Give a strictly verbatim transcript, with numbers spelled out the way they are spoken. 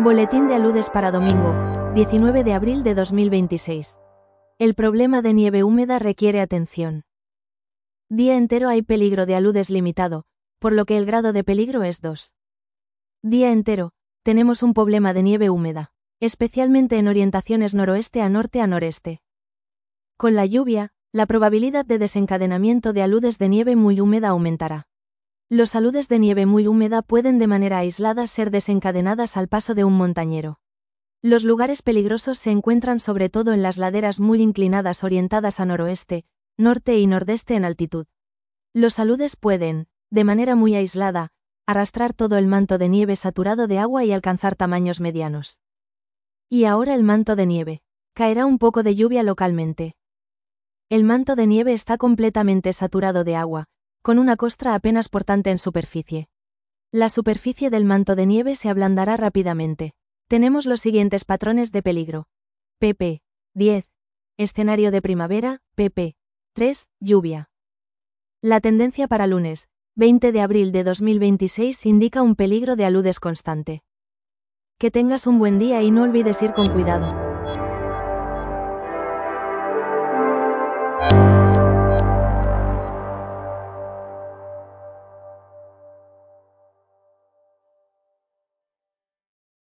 Boletín de aludes para domingo, diecinueve de abril de dos mil veintiséis. El problema de nieve húmeda requiere atención. Día entero hay peligro de aludes limitado, por lo que el grado de peligro es dos. Día entero, tenemos un problema de nieve húmeda, especialmente en orientaciones noroeste a norte a noreste. Con la lluvia, la probabilidad de desencadenamiento de aludes de nieve muy húmeda aumentará. Los aludes de nieve muy húmeda pueden de manera aislada ser desencadenadas al paso de un montañero. Los lugares peligrosos se encuentran sobre todo en las laderas muy inclinadas orientadas a noroeste, norte y nordeste en altitud. Los aludes pueden, de manera muy aislada, arrastrar todo el manto de nieve saturado de agua y alcanzar tamaños medianos. Y ahora el manto de nieve. Caerá un poco de lluvia localmente. El manto de nieve está completamente saturado de agua, con una costra apenas portante en superficie. La superficie del manto de nieve se ablandará rápidamente. Tenemos los siguientes patrones de peligro. pp. diez. Escenario de primavera, pp. tres. Lluvia. La tendencia para lunes, veinte de abril de dos mil veintiséis indica un peligro de aludes constante. Que tengas un buen día y no olvides ir con cuidado.